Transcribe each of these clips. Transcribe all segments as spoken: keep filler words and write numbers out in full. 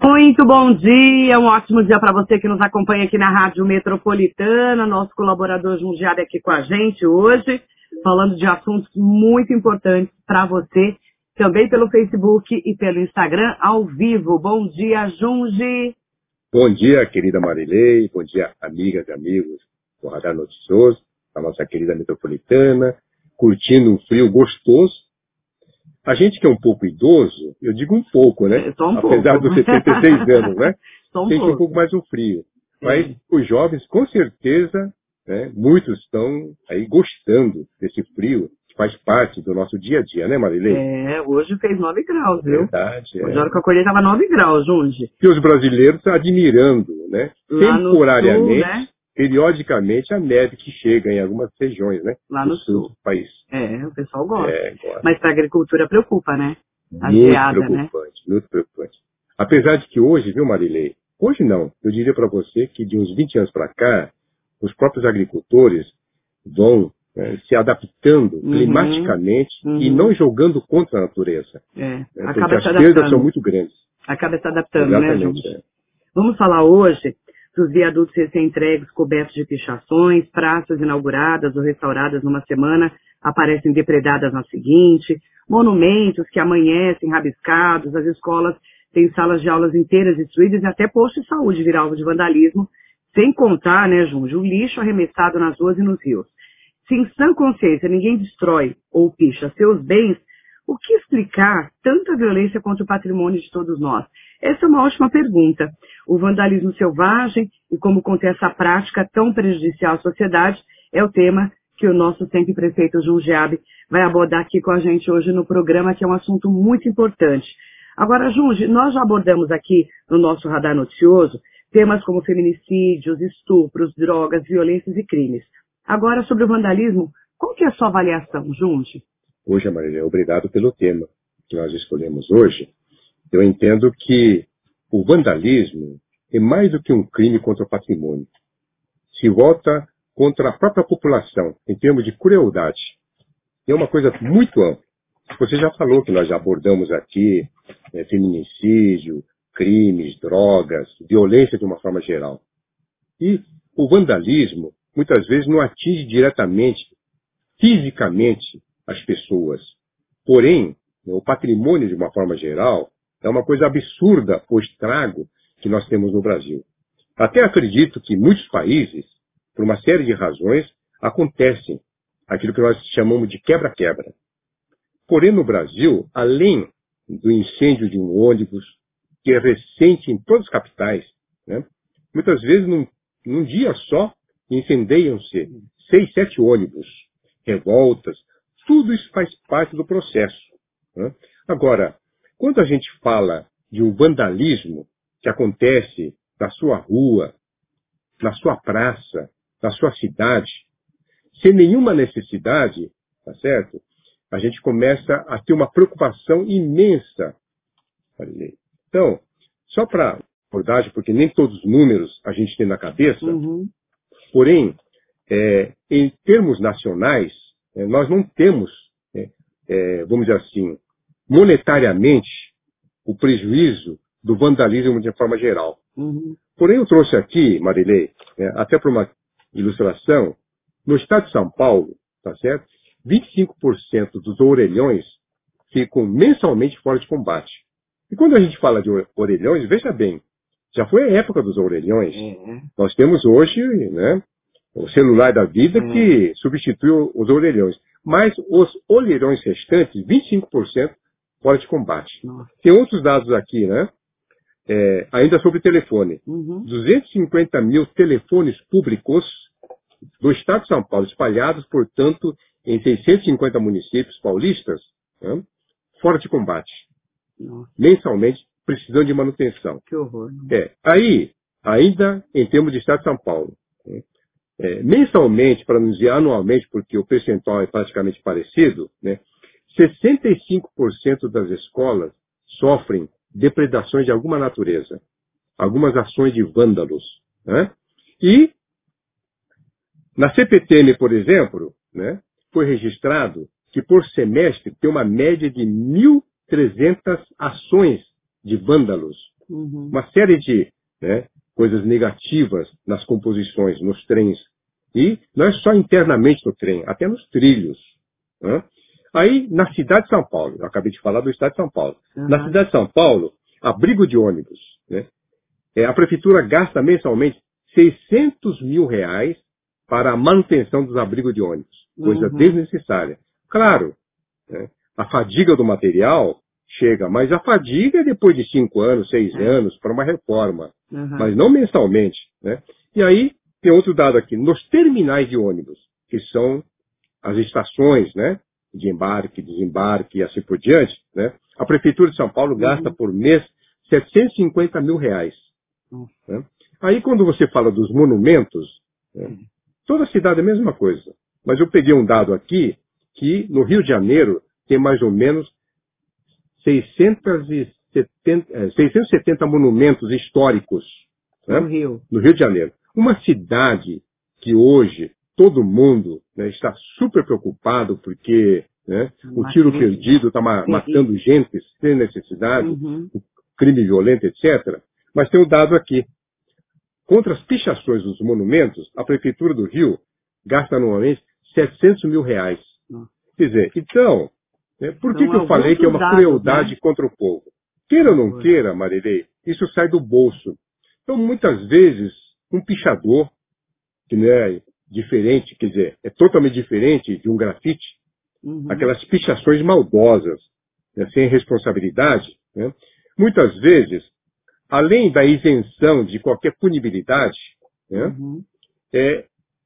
Muito bom dia, um ótimo dia para você que nos acompanha aqui na Rádio Metropolitana, nosso colaborador Jundiaí aqui com a gente hoje, falando de assuntos muito importantes para você, também pelo Facebook e pelo Instagram, ao vivo. Bom dia, Junji. Bom dia, querida Marilei, bom dia, amigas e amigos do Radar Noticioso, a nossa querida Metropolitana, curtindo um frio gostoso. A gente que é um pouco idoso, eu digo um pouco, né? Só um Apesar pouco. dos setenta e seis anos, né? Só um Sente pouco. um pouco mais o frio. Mas É. os jovens, com certeza, né, muitos estão aí gostando desse frio, que faz parte do nosso dia a dia, né, Marilei? É, hoje fez nove graus, viu? Verdade, Hoje é. a hora que eu acordei estava nove graus, Junji. E os brasileiros admirando, né? Lá no Temporariamente, sul, né? periodicamente, a neve que chega em algumas regiões, né? Lá do no sul sul. do país. É, o pessoal gosta. É, gosta. Mas para a agricultura preocupa, né? A Muito geada, né? preocupante, muito preocupante. Apesar de que hoje, viu, Marilei? Hoje não. Eu diria para você que de uns vinte anos para cá, os próprios agricultores vão é, se adaptando Uhum, climaticamente uhum. e não jogando contra a natureza. É, É, porque acaba as se perdas são adaptando. muito grandes. Acaba se adaptando, né, Exatamente. Junji? É. Vamos falar hoje dos viadutos recém-entregues cobertos de pichações, praças inauguradas ou restauradas numa semana aparecem depredadas na seguinte, monumentos que amanhecem rabiscados, as escolas têm salas de aulas inteiras destruídas e até posto de saúde virar alvo de vandalismo, sem contar, né, Junji, o lixo arremessado nas ruas e nos rios. Se em sã consciência ninguém destrói ou picha seus bens, o que explicar tanta violência contra o patrimônio de todos nós? Essa é uma ótima pergunta. O vandalismo selvagem e como conter essa prática tão prejudicial à sociedade é o tema que o nosso sempre prefeito Jundiaí vai abordar aqui com a gente hoje no programa, que é um assunto muito importante. Agora, Junji, nós já abordamos aqui no nosso Radar Noticioso temas como feminicídios, estupros, drogas, violências e crimes. Agora, sobre o vandalismo, qual que é a sua avaliação, Junji? Hoje, Marília, obrigado pelo tema que nós escolhemos hoje. Eu entendo que o vandalismo é mais do que um crime contra o patrimônio. Se volta contra a própria população, em termos de crueldade. É uma coisa muito ampla. Você já falou que nós já abordamos aqui é, feminicídio, crimes, drogas, violência de uma forma geral. E o vandalismo, muitas vezes, não atinge diretamente, fisicamente, as pessoas. Porém, o patrimônio, de uma forma geral, é uma coisa absurda o estrago que nós temos no Brasil. Até acredito que muitos países, por uma série de razões, acontecem aquilo que nós chamamos de quebra-quebra. Porém, no Brasil, além do incêndio de um ônibus, que é recente em todas as capitais, né, muitas vezes, num, num dia só, incendeiam-se seis, sete ônibus, revoltas, tudo isso faz parte do processo. Né? Agora, quando a gente fala de um vandalismo que acontece na sua rua, na sua praça, na sua cidade, sem nenhuma necessidade, tá certo? A gente começa a ter uma preocupação imensa. Então, só para abordagem, porque nem todos os números a gente tem na cabeça, Uhum. porém, é, em termos nacionais, é, nós não temos, é, é, vamos dizer assim, monetariamente, o prejuízo do vandalismo de forma geral. Uhum. Porém, eu trouxe aqui, Marilei, é, até para uma ilustração, no estado de São Paulo, tá certo? vinte e cinco por cento dos orelhões ficam mensalmente fora de combate. E quando a gente fala de orelhões, veja bem, já foi a época dos orelhões. É. Nós temos hoje, né, o celular da vida É. que substitui os orelhões. Mas os orelhões restantes, vinte e cinco por cento fora de combate. Nossa. Tem outros dados aqui, né? É, ainda sobre telefone. Uhum. duzentos e cinquenta mil telefones públicos do estado de São Paulo, espalhados, portanto, em seiscentos e cinquenta municípios paulistas, né, fora de combate. Nossa, Mensalmente, precisando de manutenção. que horror. É, aí, ainda em termos de estado de São Paulo, né, é, mensalmente, para não dizer anualmente, porque o percentual é praticamente parecido, né, sessenta e cinco por cento das escolas sofrem depredações de alguma natureza, algumas ações de vândalos. Né? E, na C P T M, por exemplo, né, foi registrado que por semestre tem uma média de mil e trezentas ações de vândalos Uhum. Uma série de, né, coisas negativas nas composições, nos trens. E não é só internamente no trem, até nos trilhos. Né? Aí, na cidade de São Paulo, eu acabei de falar do estado de São Paulo. Uhum. Na cidade de São Paulo, abrigo de ônibus, né? É, a prefeitura gasta mensalmente seiscentos mil reais para a manutenção dos abrigos de ônibus. Coisa Uhum. desnecessária. Claro, né, a fadiga do material chega, mas a fadiga é depois de cinco anos, seis É. anos, para uma reforma. Uhum. Mas não mensalmente. Né? E aí, tem outro dado aqui. Nos terminais de ônibus, que são as estações, né, de embarque, desembarque e assim por diante, né, a Prefeitura de São Paulo gasta Uhum. por mês setecentos e cinquenta mil reais. Uhum. Né? Aí, quando você fala dos monumentos, né, Uhum. toda a cidade é a mesma coisa. Mas eu peguei um dado aqui que no Rio de Janeiro tem mais ou menos seiscentos e setenta, seiscentos e setenta monumentos históricos, né, No Rio. no Rio de Janeiro. Uma cidade que hoje todo mundo, né, está super preocupado porque, né, o tiro perdido está ma matando gente sem necessidade, Uhum. o crime violento, etcétera. Mas tem um dado aqui. Contra as pichações dos monumentos, a Prefeitura do Rio gasta anualmente setecentos mil reais. Uhum. Quer dizer, então, né, por que, São que eu falei que é uma alguns dados, crueldade né? contra o povo? Queira ou não Por favor. queira, Marilei, isso sai do bolso. Então, muitas vezes, um pichador, que não é diferente, quer dizer, é totalmente diferente de um grafite, Uhum. aquelas pichações maldosas, né, sem responsabilidade, né, muitas vezes, além da isenção de qualquer punibilidade, né, Uhum. é,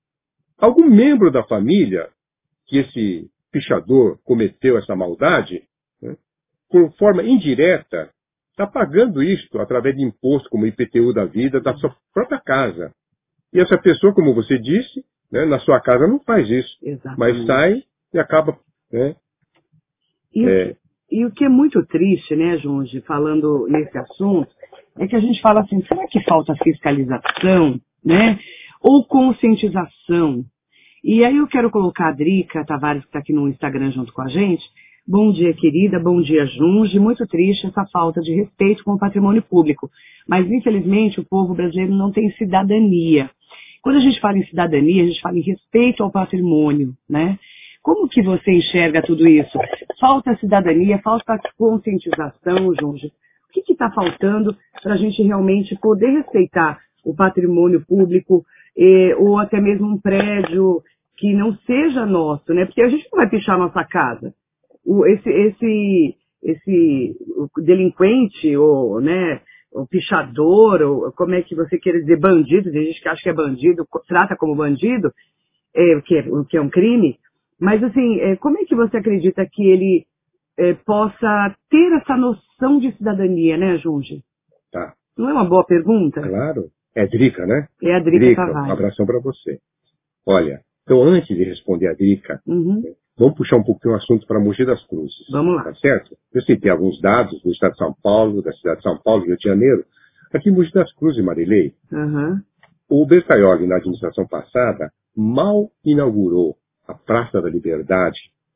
algum membro da família que esse pichador cometeu essa maldade, né, por forma indireta, está pagando isto através de imposto, como o I P T U da vida, da sua própria casa. E essa pessoa, como você disse, né, na sua casa não faz isso, mas Exatamente. sai e acaba, né, E, o é, que, e o que é muito triste, né, Junge, falando nesse assunto, é que a gente fala assim, será que falta fiscalização, né? Ou conscientização? E aí eu quero colocar a Drica Tavares, que está aqui no Instagram junto com a gente. Bom dia, querida. Bom dia, Junge. Muito triste essa falta de respeito com o patrimônio público. Mas, infelizmente, o povo brasileiro não tem cidadania. Quando a gente fala em cidadania, a gente fala em respeito ao patrimônio, né? Como que você enxerga tudo isso? Falta cidadania, falta conscientização, Junge. O que está faltando para a gente realmente poder respeitar o patrimônio público eh, ou até mesmo um prédio que não seja nosso, né? Porque a gente não vai pichar a nossa casa. O, esse, esse, esse o delinquente, ou, né, o pichador, ou como é que você quer dizer, bandido, tem gente que acha que é bandido, trata como bandido, é, o, que é, o que é um crime, mas assim, é, como é que você acredita que ele é, possa ter essa noção de cidadania, né, Junge? tá, Não é uma boa pergunta? claro. É Drica, né? É a Drica Drica, um Tavares. abração para você. Olha, então antes de responder a Drica, Uhum. né, vamos puxar um pouquinho o assunto para Mogi das Cruzes. Vamos lá. Tá certo? Eu citei alguns dados do estado de São Paulo, da cidade de São Paulo, Rio de Janeiro. Aqui em Mogi das Cruzes, Marilei, Uhum. o Bertaioli, na administração passada, mal inaugurou a Praça da Liberdade,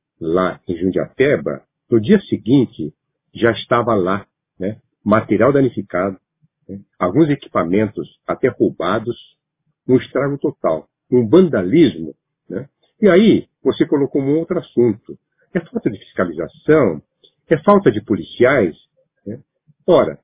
lá em Jundiapeba. No dia seguinte, já estava lá, né, material danificado, né, alguns equipamentos até roubados, um estrago total, um vandalismo. Né? E aí, você colocou um outro assunto. É falta de fiscalização? É falta de policiais? Né? Ora,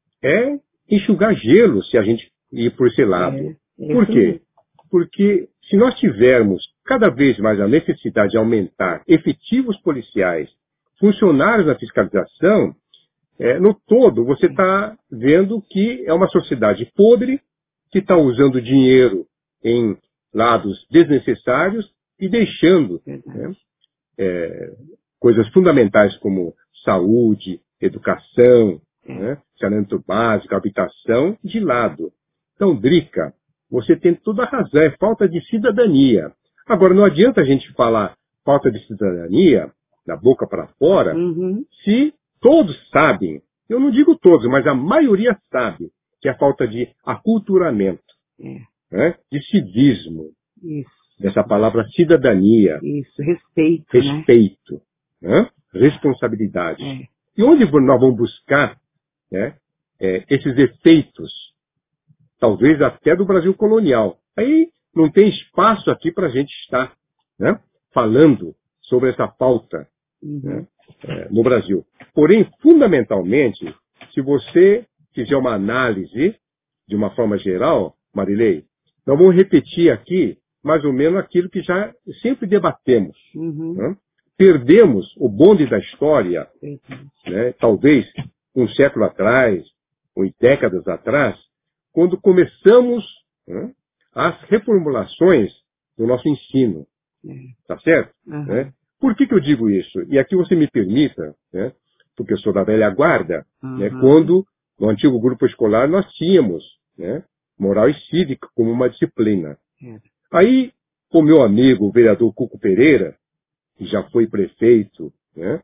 é enxugar gelo se a gente ir por esse lado. É, é Por isso quê? mesmo. Porque se nós tivermos cada vez mais a necessidade de aumentar efetivos policiais, funcionários na fiscalização, é, no todo você está vendo que é uma sociedade podre, que está usando dinheiro em lados desnecessários e deixando, Verdade. né, é, coisas fundamentais como saúde, educação, É. né, saneamento básico, habitação, de lado. Então, Drica, você tem toda a razão, é falta de cidadania. Agora, não adianta a gente falar falta de cidadania, da boca para fora, Uhum. se todos sabem, eu não digo todos, mas a maioria sabe, que é falta de aculturamento, É. né, de civismo, Isso. dessa palavra cidadania, Isso. Respeito, né? respeito, né, responsabilidade. É. E onde nós vamos buscar, né, é, esses efeitos, talvez até do Brasil colonial. Aí não tem espaço aqui para a gente estar, né, falando sobre essa pauta, Uhum. né, é, no Brasil. Porém, fundamentalmente, se você fizer uma análise de uma forma geral, Marilei, nós vamos repetir aqui mais ou menos aquilo que já sempre debatemos. Uhum. Né? Perdemos o bonde da história, né, talvez um século atrás, ou décadas atrás, quando começamos, né, as reformulações do nosso ensino. Uhum. Tá certo? Uhum. Né? Por que, que eu digo isso? E aqui você me permita, né, porque eu sou da velha guarda, Uhum. né, quando no antigo grupo escolar nós tínhamos, né, moral e cívica como uma disciplina. Uhum. Aí o meu amigo, o vereador Cuco Pereira, que já foi prefeito, né,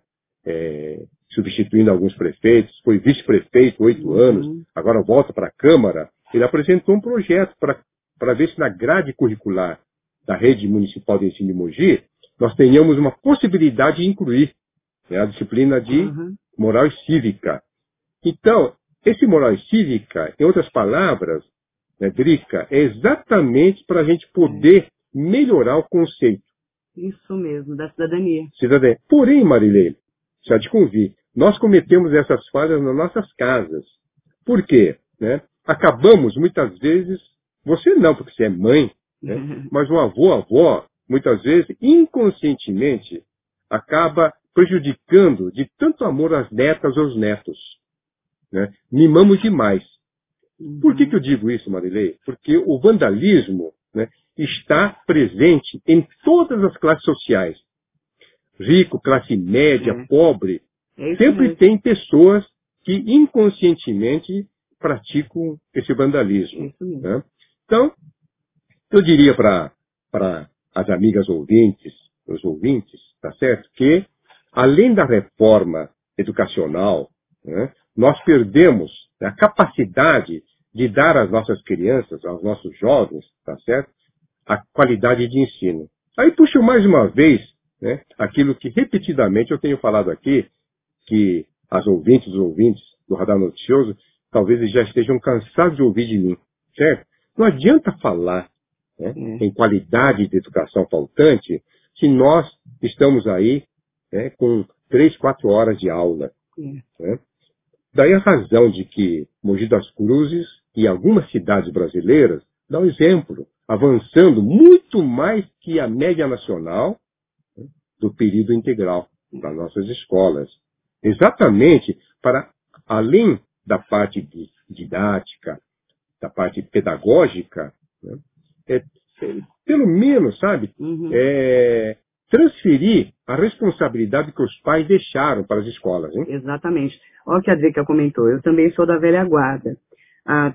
é, substituindo alguns prefeitos, foi vice-prefeito oito Uhum. anos, agora volta para a Câmara, ele apresentou um projeto para ver se na grade curricular da Rede Municipal de Ensino de Mogi, nós tenhamos uma possibilidade de incluir, né, a disciplina de Uhum. moral e cívica. Então, esse moral e cívica, em outras palavras, né, Drica, é exatamente para a gente poder melhorar o conceito. Isso mesmo, da cidadania. Cidadania. Porém, Marilei, já te convido, nós cometemos essas falhas nas nossas casas. Por quê? Né? Acabamos, muitas vezes, você não, porque você é mãe, né? Mas o avô, a avó, muitas vezes, inconscientemente, acaba prejudicando de tanto amor às netas ou aos netos. Né? Mimamos demais. Uhum. Por que, que eu digo isso, Marilei? Porque o vandalismo, né, está presente em todas as classes sociais. Rico, classe média, É. pobre. É Sempre mesmo. tem pessoas que inconscientemente praticam esse vandalismo. Isso mesmo. Né? Então, eu diria para as amigas ouvintes, os ouvintes, tá certo? Que, além da reforma educacional, né, nós perdemos a capacidade de dar às nossas crianças, aos nossos jovens, tá certo? A qualidade de ensino. Aí puxo mais uma vez, né, aquilo que repetidamente eu tenho falado aqui, que as ouvintes, os ouvintes do Radar Noticioso, talvez eles já estejam cansados de ouvir de mim, certo? Não adianta falar, né, Hum. em qualidade de educação faltante se nós estamos aí, né, com três, quatro horas de aula. Hum. Né? Daí a razão de que Mogi das Cruzes e algumas cidades brasileiras dão exemplo, avançando muito mais que a média nacional, né, do período integral das nossas escolas. Exatamente para, além da parte de didática, da parte pedagógica, né, é, é, pelo menos, sabe, Uhum. é, transferir a responsabilidade que os pais deixaram para as escolas. Hein? Exatamente. Olha o que a Drica comentou. Eu também sou da velha guarda. A,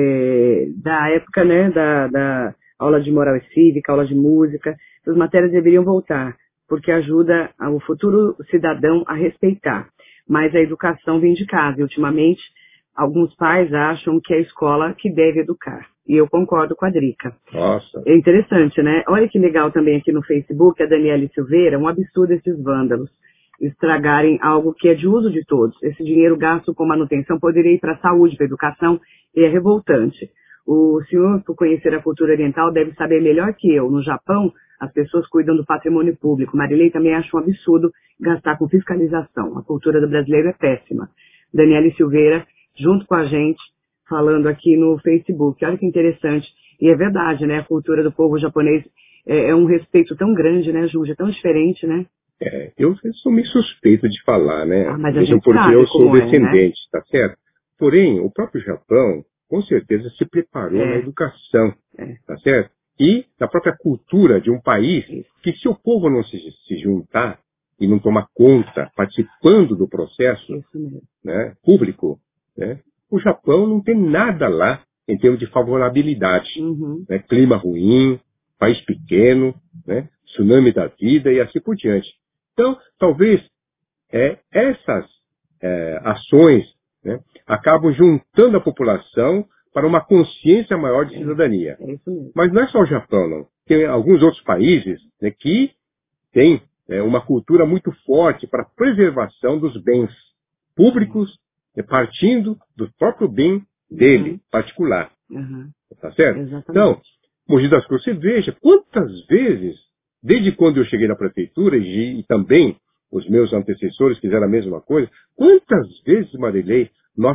é, da época, né, da, da aula de moral e cívica, aula de música, essas matérias deveriam voltar, porque ajuda o futuro cidadão a respeitar. Mas a educação vem de casa. E, ultimamente, alguns pais acham que é a escola que deve educar. E eu concordo com a Drica. Nossa. É interessante, né? Olha que legal também aqui no Facebook, a Daniela Silveira, um absurdo esses vândalos estragarem algo que é de uso de todos. Esse dinheiro gasto com manutenção poderia ir para a saúde, para a educação, e é revoltante. O senhor, por conhecer a cultura oriental, deve saber melhor que eu. No Japão, as pessoas cuidam do patrimônio público. Marilei também acha um absurdo gastar com fiscalização. A cultura do brasileiro é péssima. Daniela Silveira, junto com a gente, falando aqui no Facebook. Olha que interessante. E é verdade, né? A cultura do povo japonês é, é um respeito tão grande, né, Júlia? É tão diferente, né? É, eu sou meio suspeito de falar, né? Ah, mas a Mesmo gente porque sabe eu sou como é, descendente, tá certo? Porém, o próprio Japão, com certeza, se preparou É. na educação, É. tá certo? E na própria cultura de um país que, se o povo não se, se juntar e não tomar conta, participando do processo, Isso mesmo. né, público, né, o Japão não tem nada lá em termos de favorabilidade. Uhum. Né? Clima ruim, país pequeno, né? Tsunami da vida e assim por diante. Então, talvez é, essas é, ações, né, acabam juntando a população para uma consciência maior de cidadania. É isso mesmo. Mas não é só o Japão, não. Tem alguns outros países, né, que têm é, uma cultura muito forte para a preservação dos bens públicos é partindo do próprio bem dele, uhum. particular. Uhum. Tá certo? Exatamente. Então, Mogi das Cruzes, você veja quantas vezes, desde quando eu cheguei na prefeitura e, e também os meus antecessores fizeram a mesma coisa, quantas vezes, Marilei, nós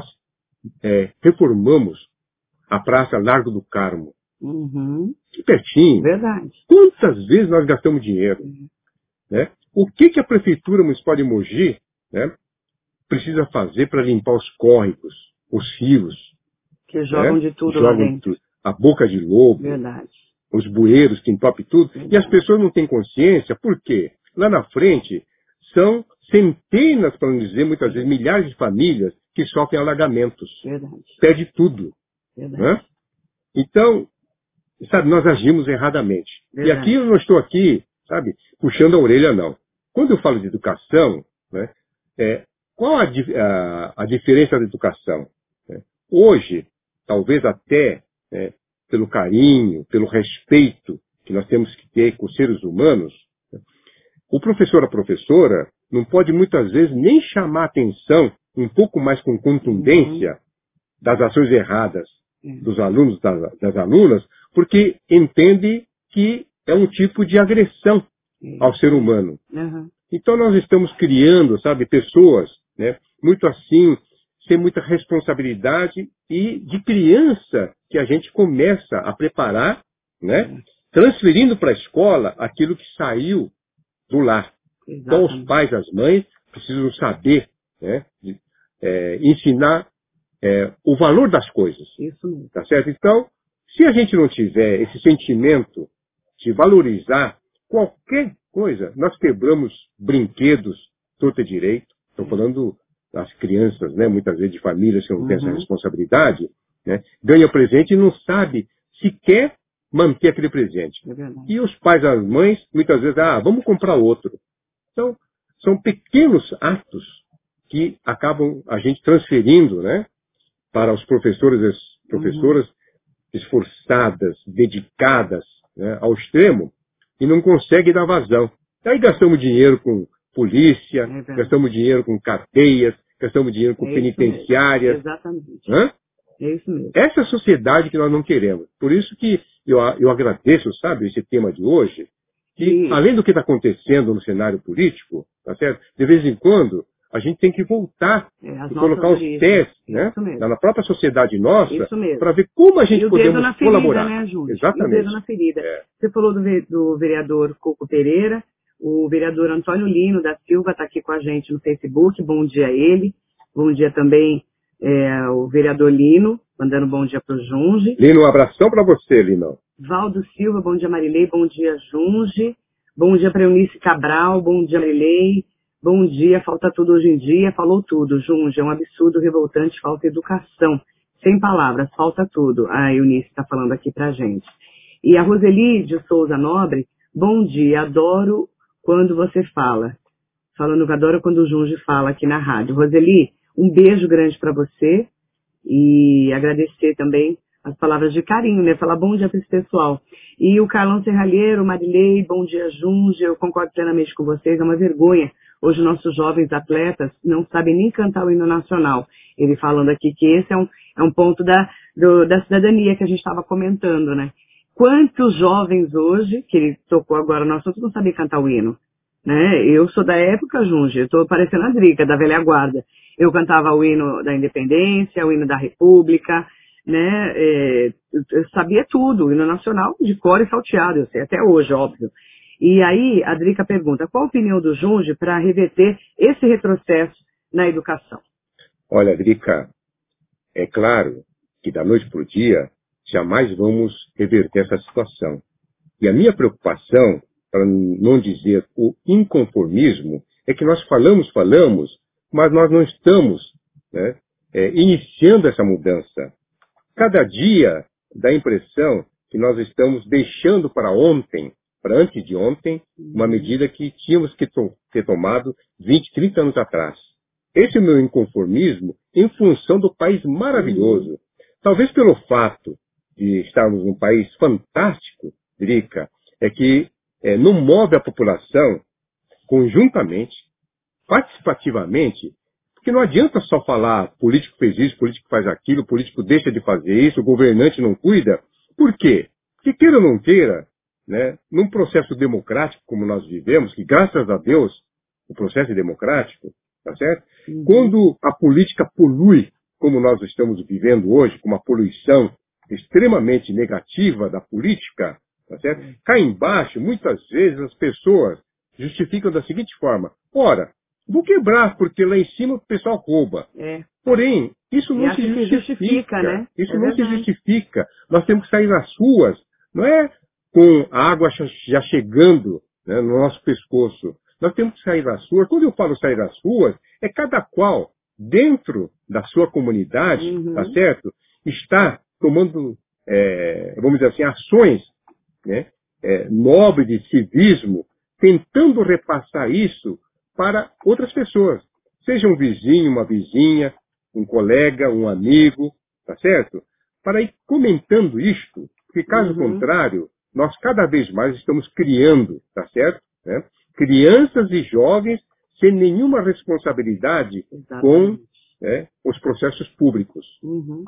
é, reformamos a Praça Largo do Carmo. Uhum. Que pertinho. Verdade. Quantas vezes nós gastamos dinheiro? Uhum. Né? O que, que a Prefeitura Municipal de Mogi, né, precisa fazer para limpar os córregos, os rios? Que jogam Né? de tudo Jogam lá dentro. de, a boca de lobo, Verdade. os bueiros que entopem tudo. Verdade. E as pessoas não têm consciência, por quê? Lá na frente são centenas, para não dizer muitas vezes, milhares de famílias que sofrem alagamentos. Verdade. Perde tudo. Verdade. Né? Então, sabe, nós agimos erradamente. Verdade. E aqui eu não estou aqui, sabe, puxando a orelha, não. Quando eu falo de educação, né, é, qual a, a, a diferença da educação? Né? Hoje, talvez até é, pelo carinho, pelo respeito que nós temos que ter com os seres humanos, né, o professor ou a professora não pode muitas vezes nem chamar a atenção um pouco mais com contundência uhum. das ações erradas uhum. dos alunos, das, das alunas, porque entende que é um tipo de agressão uhum. ao ser humano. Uhum. Então nós estamos criando, sabe, pessoas, né, muito assim, sem muita responsabilidade e de criança que a gente começa a preparar, né, uhum. transferindo para a escola aquilo que saiu do lar. Exatamente. Então os pais, as mães, precisam saber, né, de, é, ensinar é, o valor das coisas. Isso mesmo. Tá certo? Então, se a gente não tiver esse sentimento de valorizar qualquer coisa, nós quebramos brinquedos torto e direito. Estou falando das crianças, né, muitas vezes de famílias que não uhum. têm essa responsabilidade, né, ganha presente e não sabe sequer manter aquele presente. É e os pais e as mães, muitas vezes, ah, vamos comprar outro. Então, são pequenos atos que acabam a gente transferindo, né, para os professores e as professoras uhum. esforçadas, dedicadas, né, ao extremo, e não conseguem dar vazão. Aí gastamos dinheiro com polícia, é gastamos dinheiro com cadeias, gastamos dinheiro com é penitenciárias. Exatamente. Hã? É isso mesmo. Essa é a sociedade que nós não queremos. Por isso que eu, eu agradeço, sabe, esse tema de hoje, que e... além do que está acontecendo no cenário político, tá certo? De vez em quando, a gente tem que voltar é, e colocar os pés, né, na própria sociedade nossa, para ver como a gente e podemos ferida, colaborar. Né, exatamente. E o dedo na ferida. É. Você falou do, do vereador Coco Pereira, o vereador Antônio Lino da Silva está aqui com a gente no Facebook, bom dia a ele. Bom dia também é, o vereador Lino, mandando bom dia para o Junge. Lino, um abração para você, Lino. Valdo Silva, bom dia Marilei, bom dia Junge. Bom dia para Eunice Cabral, bom dia Marilei. Bom dia, falta tudo hoje em dia, falou tudo, Junge, é um absurdo, revoltante, falta educação. Sem palavras, falta tudo. A Eunice está falando aqui pra gente. E a Roseli de Souza Nobre, bom dia, adoro quando você fala. Falando que adoro quando o Junge fala aqui na rádio. Roseli, um beijo grande para você e agradecer também as palavras de carinho, né? Falar bom dia para esse pessoal. E o Carlão Serralheiro, Marilei, bom dia, Junge, eu concordo plenamente com vocês, é uma vergonha. Hoje nossos jovens atletas não sabem nem cantar o hino nacional. Ele falando aqui que esse é um, é um ponto da, do, da cidadania que a gente estava comentando, né? Quantos jovens hoje, que ele tocou agora no assunto, não sabem cantar o hino? Né? Eu sou da época, Junge, eu estou parecendo a Drica, da velha guarda. Eu cantava o hino da independência, o hino da república, né? É, eu sabia tudo, o hino nacional de cor e salteado, eu sei até hoje, óbvio. E aí, a Drica pergunta, qual a opinião do Junge para reverter esse retrocesso na educação? Olha, Drica, é claro que da noite para o dia, jamais vamos reverter essa situação. E a minha preocupação, para não dizer o inconformismo, é que nós falamos, falamos, mas nós não estamos, né, é, iniciando essa mudança. Cada dia dá a impressão que nós estamos deixando para ontem, para antes de ontem, uma medida que tínhamos que to- ter tomado vinte, trinta anos atrás. Esse é o meu inconformismo em função do país maravilhoso. Uhum. Talvez pelo fato de estarmos num país fantástico, Drica, é que é, não move a população conjuntamente, participativamente, Porque não adianta só falar, político fez isso, político faz aquilo, político deixa de fazer isso, o governante não cuida. Por quê? Porque queira ou não queira, né, num processo democrático como nós vivemos, que graças a Deus o processo é democrático, tá certo? Uhum. Quando a política polui, como nós estamos vivendo hoje, com uma poluição extremamente negativa da política, tá certo? Uhum. Cá embaixo, muitas vezes as pessoas justificam da seguinte forma: ora, vou quebrar, porque lá em cima o pessoal rouba. É. Porém, isso não se justifica. justifica né? Isso é não verdade. se justifica. Nós temos que sair nas ruas, não é com a água já chegando, né, no nosso pescoço. Nós temos que sair das ruas. Quando eu falo sair das ruas, é cada qual, dentro da sua comunidade, uhum. tá certo? Está tomando, é, vamos dizer assim, ações, né, é, nobres de civismo, tentando repassar isso para outras pessoas. Seja um vizinho, uma vizinha, um colega, um amigo, tá certo? Para ir comentando isto, porque caso uhum. contrário, nós cada vez mais estamos criando, tá certo? Né? Crianças e jovens sem nenhuma responsabilidade Exatamente. com né, os processos públicos. Uhum.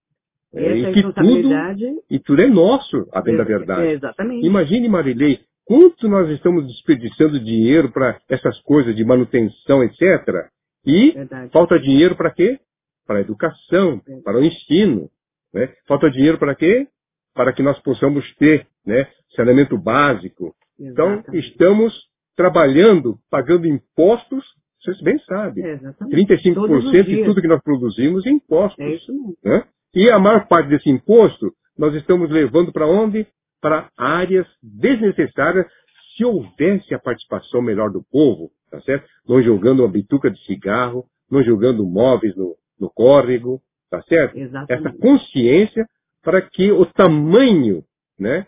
É, e, que responsabilidade... tudo, e tudo é nosso, a bem da verdade. É, exatamente. Imagine, Marilei, quanto nós estamos desperdiçando dinheiro para essas coisas de manutenção, etcétera. E verdade. falta dinheiro para quê? Para a educação, verdade. para o ensino. Né? Falta dinheiro para quê? Para que nós possamos ter né, saneamento básico. Exatamente. Então, estamos trabalhando, pagando impostos, vocês bem sabem. É, trinta e cinco por cento de tudo que nós produzimos é impostos. É isso mesmo. Né? E a maior parte desse imposto, nós estamos levando para onde? Para áreas desnecessárias, se houvesse a participação melhor do povo, tá certo? Não jogando uma bituca de cigarro, não jogando móveis no, no córrego, tá certo? Exatamente. Essa consciência para que o tamanho né,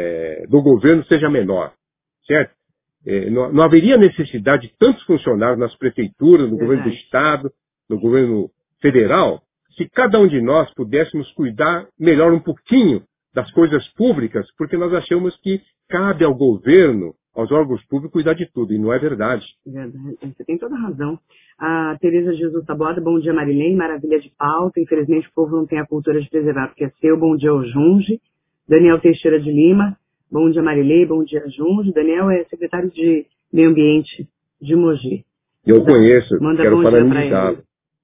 é, do governo seja menor, certo? É, não, não haveria necessidade de tantos funcionários nas prefeituras, no Verdade. governo do Estado, no governo federal, se cada um de nós pudéssemos cuidar melhor um pouquinho das coisas públicas, porque nós achamos que cabe ao governo, aos órgãos públicos, cuidar de tudo, e não é verdade. Verdade. Você tem toda a razão. A Tereza Jesus Taboada, bom dia, Marilene, maravilha de pauta. Infelizmente o povo não tem a cultura de preservar, porque é seu. Bom dia ao Junge. Daniel Teixeira de Lima, bom dia, Marilei, bom dia, Junge. Daniel é secretário de Meio Ambiente de Mogi. Eu então, conheço, manda quero parabenizá-lo.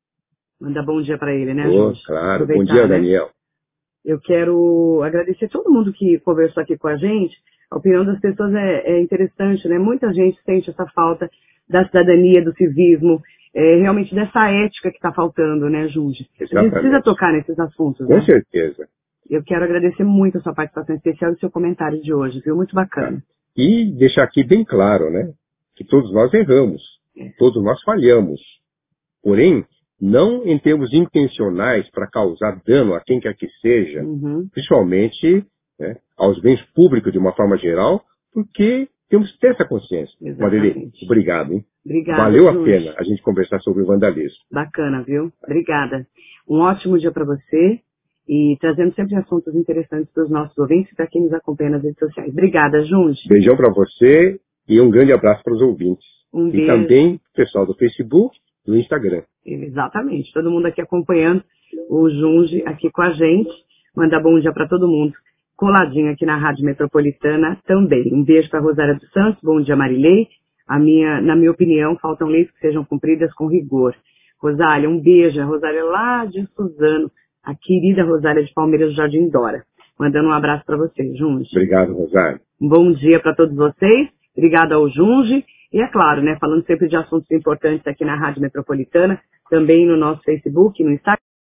Manda bom dia para ele, né, oh, Junge? Claro, bom dia, né? Daniel. Eu quero agradecer a todo mundo que conversou aqui com a gente. A opinião das pessoas é, é interessante, né? Muita gente sente essa falta da cidadania, do civismo, é, realmente dessa ética que está faltando, né, Junge? A gente precisa tocar nesses assuntos, Com né? certeza. Eu quero agradecer muito a sua participação especial e o seu comentário de hoje, viu? Muito bacana. E deixar aqui bem claro, né? Que todos nós erramos, é. todos nós falhamos. Porém, não em termos intencionais para causar dano a quem quer que seja, uhum. principalmente né, aos bens públicos de uma forma geral, porque temos que ter essa consciência. Marilei, obrigado, hein? Obrigada, Valeu Junge. a pena a gente conversar sobre o vandalismo. Bacana, viu? Obrigada. Um ótimo dia para você e trazendo sempre assuntos interessantes para os nossos ouvintes e para quem nos acompanha nas redes sociais. Obrigada, Junge. Beijão para você e um grande abraço para os ouvintes. Um e beijo. também o pessoal do Facebook e do Instagram. Exatamente. Todo mundo aqui acompanhando o Junge aqui com a gente. Manda bom dia para todo mundo. Coladinho aqui na Rádio Metropolitana também. Um beijo para Rosária dos Santos. Bom dia, Marilei. A minha, na minha opinião, faltam leis que sejam cumpridas com rigor. Rosália, um beijo. A Rosália lá de Suzano. A querida Rosália de Palmeiras do Jardim Dora. Mandando um abraço para você, Junge. Obrigado, Rosália. Um bom dia para todos vocês. Obrigada ao Junge. E é claro, né, falando sempre de assuntos importantes aqui na Rádio Metropolitana, também no nosso Facebook, no Instagram.